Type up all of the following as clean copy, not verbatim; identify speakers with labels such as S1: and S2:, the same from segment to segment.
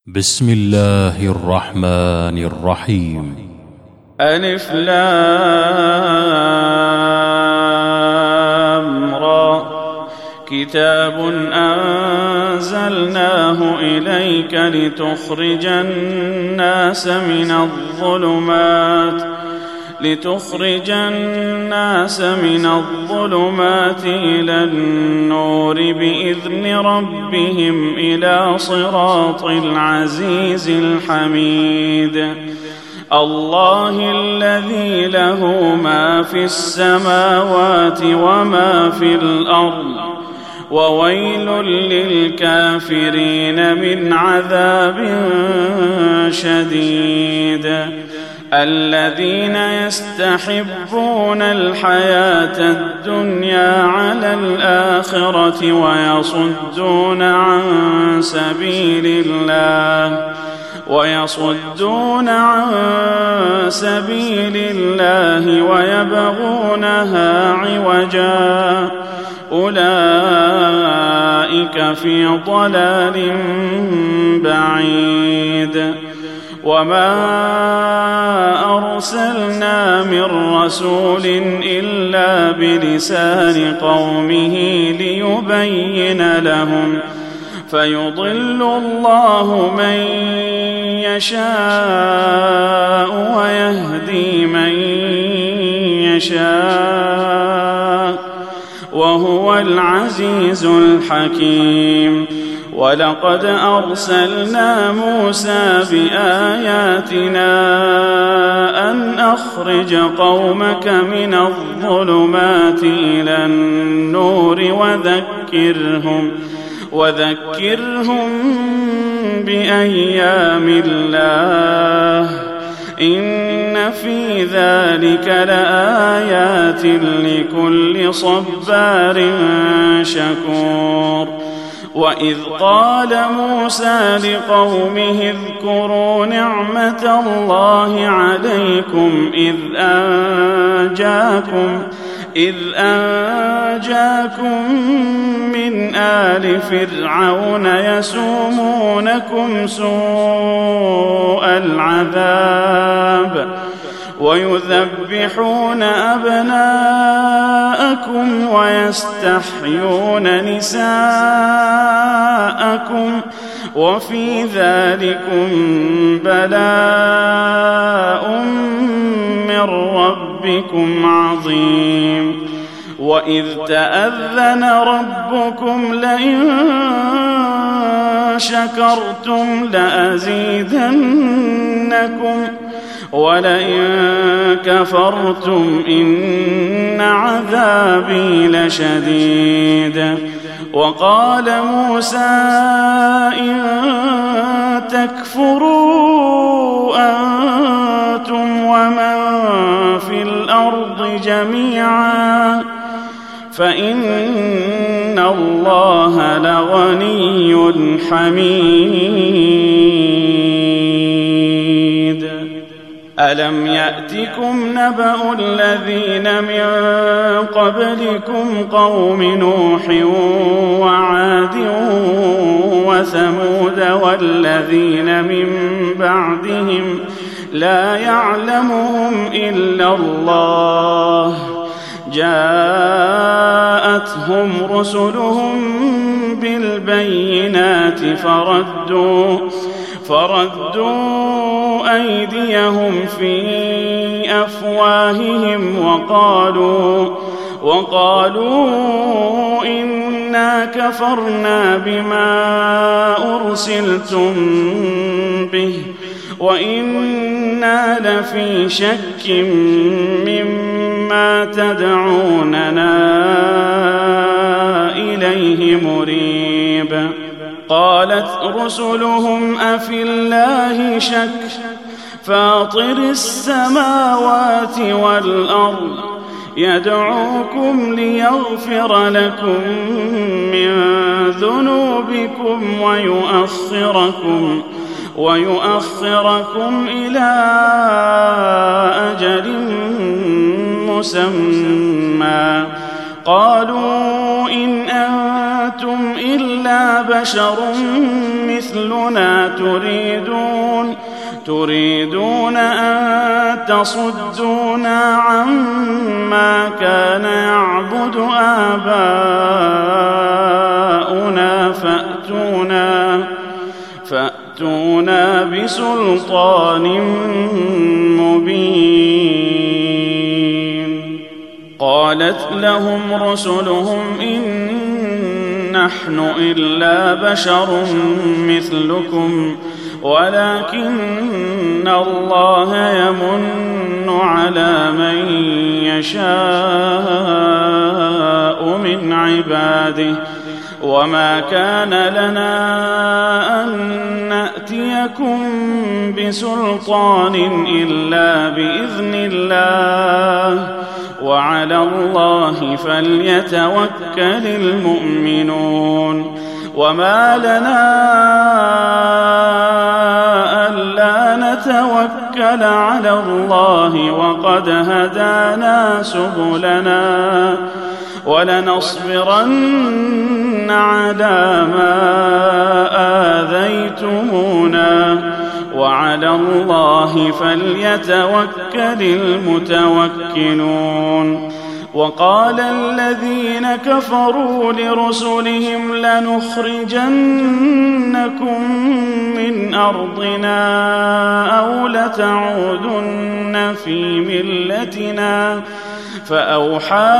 S1: بسم الله الرحمن الرحيم.
S2: ألف لام را. كتاب أنزلناه إليك لتخرج الناس من الظلمات إلى النور بإذن ربهم إلى صراط العزيز الحميد. الله الذي له ما في السماوات وما في الأرض، وويل للكافرين من عذاب شديد. الذين يستحبون الحياة الدنيا على الآخرة ويصدون عن سبيل الله ويبغونها عوجا، أولئك في ضلال بعيد. وما أرسلنا من رسول إلا بلسان قومه ليبين لهم، فيضل الله من يشاء ويهدي من يشاء، وهو العزيز الحكيم. ولقد أرسلنا موسى بآياتنا أن أخرج قومك من الظلمات إلى النور وذكرهم بأيام الله، إن في ذلك لآيات لكل صبار شكور. وإذ قال موسى لقومه اذكروا نعمة الله عليكم إذ أنجاكم من آل فرعون يسومونكم سوء العذاب ويذبحون أبناءكم ويستحيون نساءكم، وفي ذلكم بلاء من ربكم عظيم. وإذ تأذن ربكم لئن شكرتم لأزيدنكم ولئن كفرتم إن عذابي لشديد. وقال موسى إن تكفروا أنتم ومن في الأرض جميعا فإن الله لغني حميد. ألم يأتكم نبأ الذين من قبلكم قوم نوح وعاد وثمود والذين من بعدهم لا يعلمهم إلا الله، جاءتهم رسلهم بالبينات فردوا أيديهم في أفواههم وقالوا إنا كفرنا بما أرسلتم به وإنا لفي شك مما تدعوننا إليه مريب. قالت رسلهم أفي الله شك فاطر السماوات والأرض يدعوكم ليغفر لكم من ذنوبكم ويؤخركم إلى أجل مسمى. قالوا إن أنتم إلا بشر مثلنا تريدون أن تصدونا عما كان يعبد آباؤنا فأتونا بسلطان مبين. قالت لهم رسلهم إن نحن إلا بشر مثلكم ولكن الله يمن على من يشاء من عباده وما كان لنا أن نأتيكم بسلطان إلا بإذن الله وعلى الله فليتوكل المؤمنون. وما لنا ألا نتوكل على الله وقد هدانا سبلنا ولنصبرن على ما آذيتمونا وعلى الله فليتوكل المتوكلون. وقال الذين كفروا لرسلهم لنخرجنكم من أرضنا أو لتعودن في ملتنا فأوحى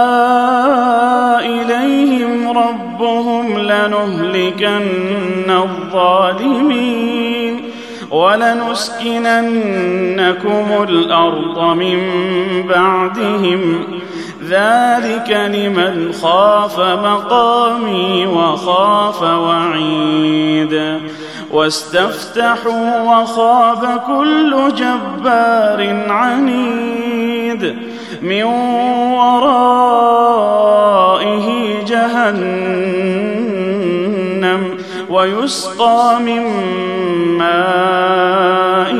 S2: إليهم ربهم لنهلكن الظالمين ولنسكننكم الأرض من بعدهم ذلك لمن خاف مقامي وخاف وعيد. واستفتحوا وخاب كل جبار عنيد من ورائه جهنم ويسقى من ماء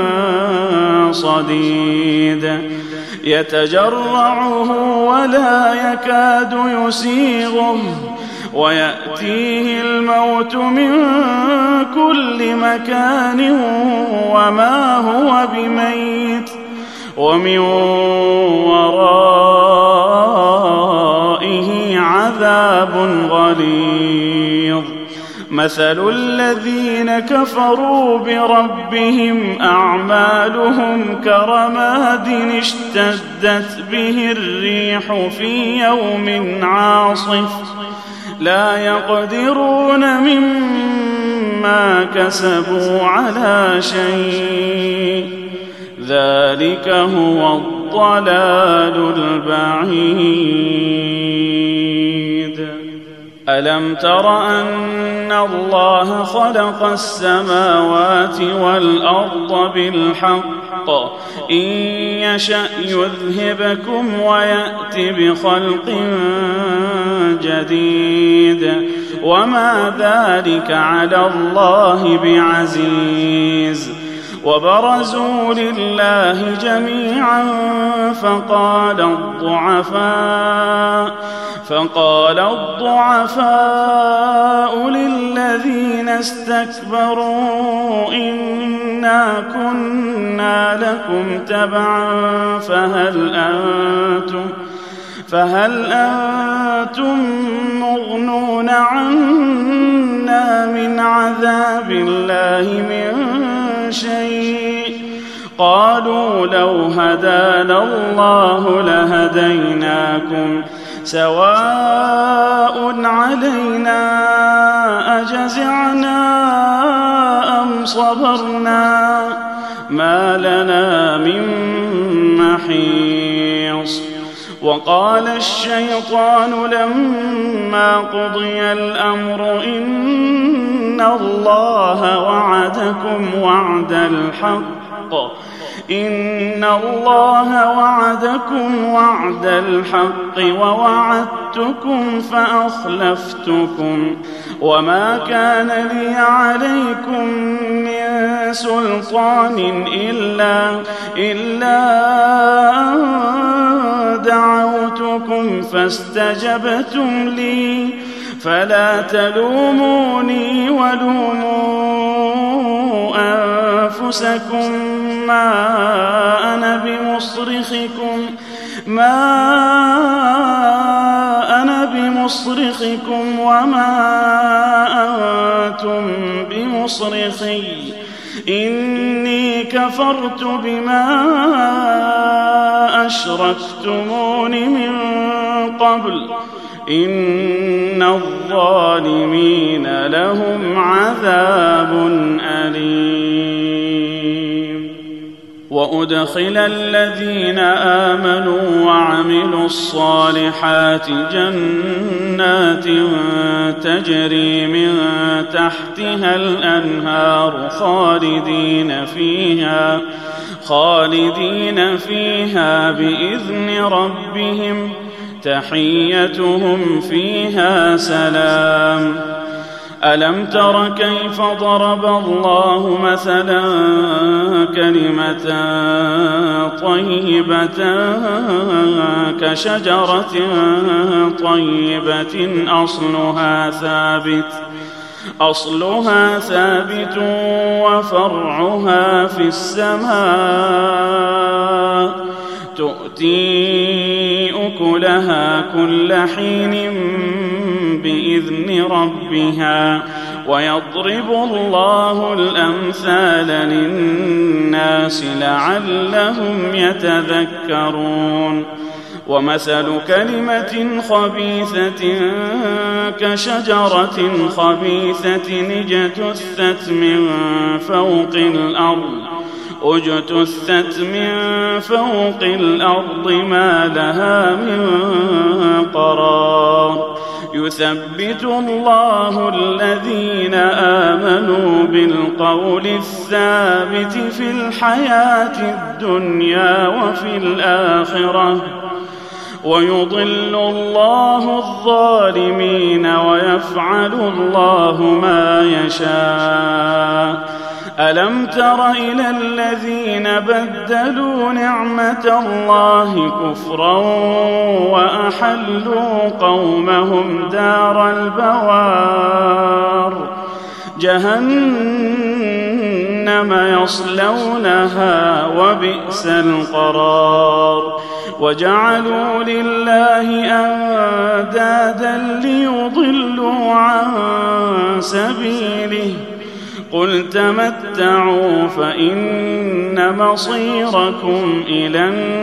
S2: صديد يتجرعه ولا يكاد يسيغه ويأتيه الموت من كل مكان وما هو بميت ومن ورائه عذاب غليظ. مثل الذين كفروا بربهم أعمالهم كرماد اشتدت به الريح في يوم عاصف لا يقدرون مما كسبوا على شيء ذلك هو الضلال البعيد. ألم تر أن الله خلق السماوات والأرض بالحق إن يشأ يذهبكم ويأت بخلق جديد وما ذلك على الله بعزيز. وبرزوا لله جميعا فقال الضعفاء للذين استكبروا إنا كنا لكم تبعا فهل أنتم مغنون عنا من عذاب الله من شيء قالوا لو هدانا الله لهديناكم سواء علينا أجزعنا أم صبرنا ما لنا من محيص. وقال الشيطان لما قضي الأمر إن الله وعدكم وعد الحق ووعدتكم فأخلفتكم وما كان لي عليكم من سلطان إلا أن فلا تلوموني ولوموا أنفسكم ما أنا بمصرخكم وما أنتم بمصرخي إني كفرت بما أشركتمون من قبل إن الظالمين لهم عذاب أليم. وأدخل الذين آمنوا وعملوا الصالحات جنات تجري من تحتها الأنهار خالدين فيها بإذن ربهم تحيتهم فيها سلام. ألم تر كيف ضرب الله مثلا كلمة طيبة كشجرة طيبة أصلها ثابت وفرعها في السماء تؤتي أكلها كل حين بإذن ربها ويضرب الله الأمثال للناس لعلهم يتذكرون. ومثل كلمة خبيثة كشجرة خبيثة اجتثت من فوق الأرض ما لها من قرار. يثبت الله الذين آمنوا بالقول الثابت في الحياة الدنيا وفي الآخرة ويضل الله الظالمين ويفعل الله ما يشاء. ألم تر إلى الذين بدلوا نعمة الله كفرا وأحلوا قومهم دار البوار جهنم يصلونها وبئس القرار. وجعلوا لله أندادا ليضلوا عن سبيله قل تمتعوا فإن مصيركم إلى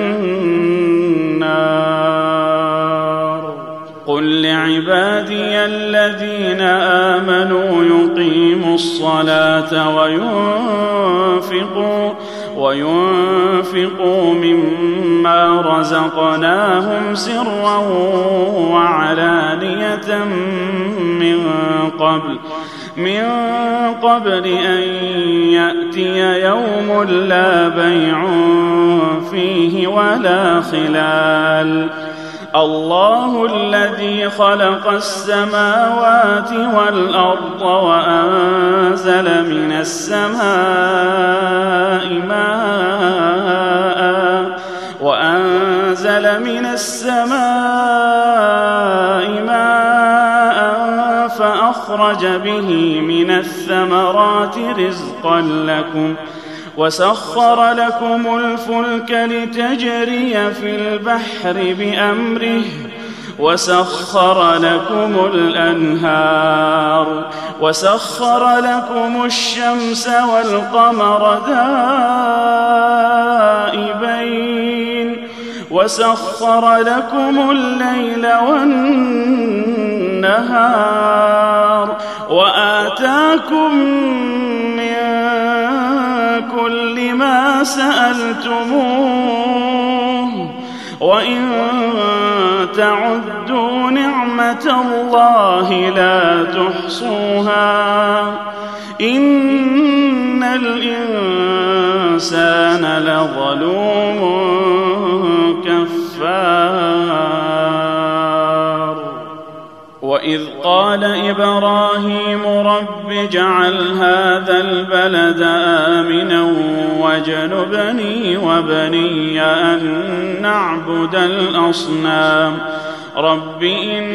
S2: النار. قل لعبادي الذين آمنوا يقيموا الصلاة وينفقوا مما رزقناهم سرا وعلانية من قبل أن يأتي يوم لا بيع فيه ولا خلال. الله الذي خلق السماوات والأرض وأنزل من السماء ماء فأخرج به من الثمرات رزقا لكم وسخر لكم الفلك لتجري في البحر بأمره وسخر لكم الأنهار وسخر لكم الشمس والقمر دائبين وسخر لكم الليل والنهار وآتاكم من كل ما سألتموه وإن تعدوا نعمة الله لا تحصوها إن الإنسان لظلوم كفار. وإذ قال إبراهيم رب اجعل هذا البلد آمنا واجنبني وبني أن نعبد الأصنام رب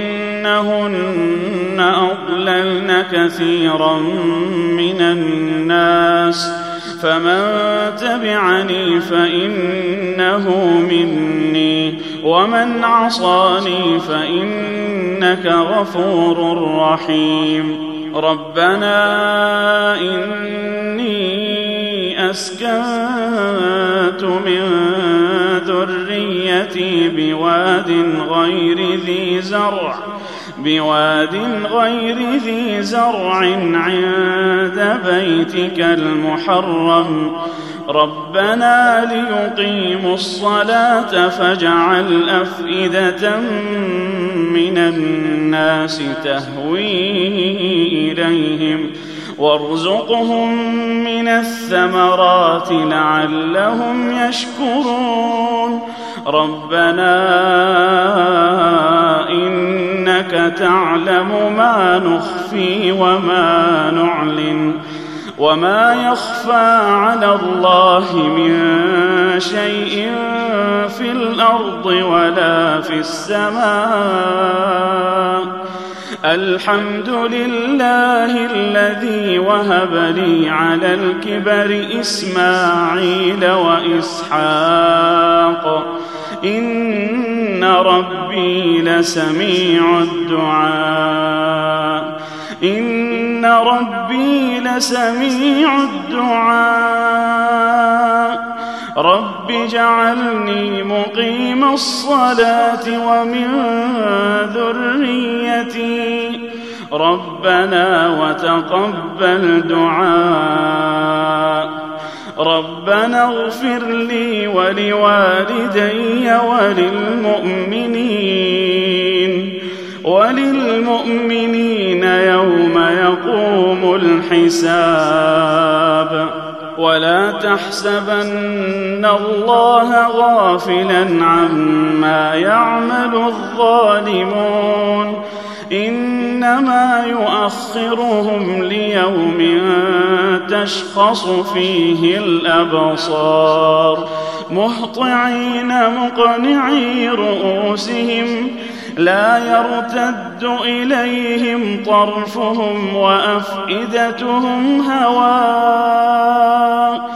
S2: إنهن أضللن كثيرا من الناس فمن تبعني فإنه مني ومن عصاني فإنك غفور رحيم ربنا إني أسكنت من ذريتي بواد غير ذي زرع عند بيتك المحرم ربنا ليقيموا الصلاة فاجعل أفئدة من الناس تهوي إليهم وارزقهم من الثمرات لعلهم يشكرون ربنا إنك تعلم ما نخفي وما نعلن وما يخفى على الله من شيء في الأرض ولا في السماء الحمد لله الذي وهب لي على الكبر إسماعيل وإسحاق إن ربي لسميع الدعاء رب اجعلني مقيم الصلاة ومن ذريتي ربنا وتقبل دعاء ربنا اغفر لي ولوالدي وللمؤمنين يوم يقوم الحساب ولا تحسبن الله غافلا عما يعمل الظالمون إنما يؤخرهم ليوم تشخص فيه الأبصار مهطعين مقنعي رؤوسهم لا يرتد إليهم طرفهم وأفئدتهم هواء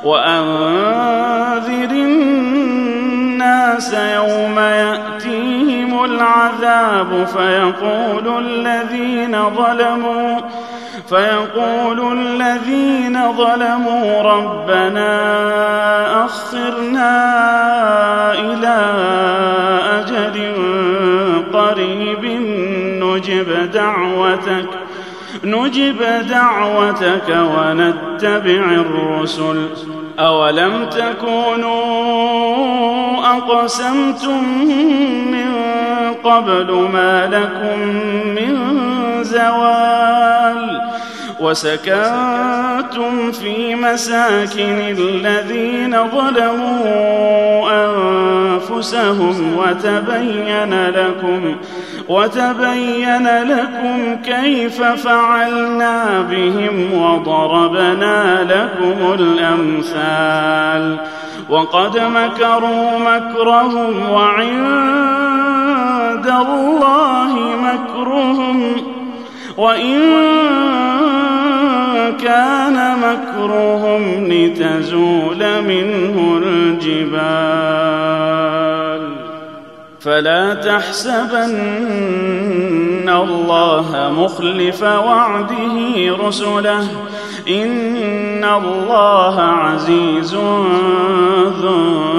S2: وأنذر الناس يوم يأتيهم العذاب فيقول الذين ظلموا ربنا أخرنا إلى أجل قريب نجب دعوتك ونتبع الرسل أولم تكونوا أقسمتم من قبل ما لكم من زوال وسكنتم في مساكن الذين ظلموا أنفسهم وتبين لكم كيف فعلنا بهم وضربنا لكم الأمثال وقد مكروا مكرهم وعند الله مكرهم وإن كان مكرهم لتزول منه الجبال فلا تحسبن الله مخلف وعده رسله إن الله عزيز ذو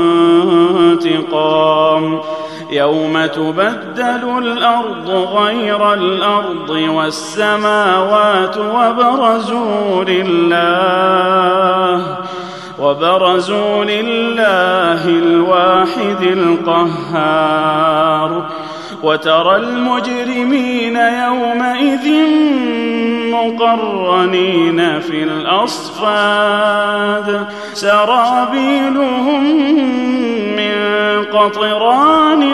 S2: انتقام يوم تبدل الأرض غير الأرض والسماوات وبرزوا لله الواحد القهار وترى المجرمين يومئذ مقرنين في الأصفاد سرابيلهم من قطران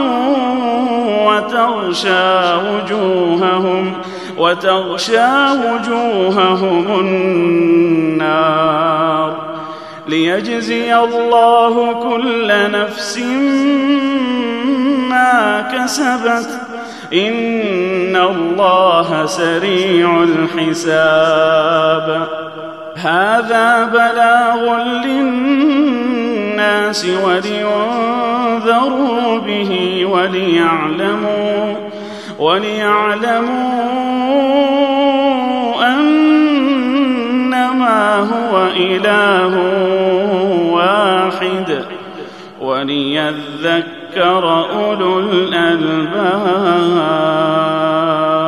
S2: وتغشى وجوههم النار ليجزي الله كل نفس ما كسبت إن الله سريع الحساب. هذا بلاغ للناس ولينذروا به وليعلموا أنما هو إله واحد وليذكر أولو الألباب.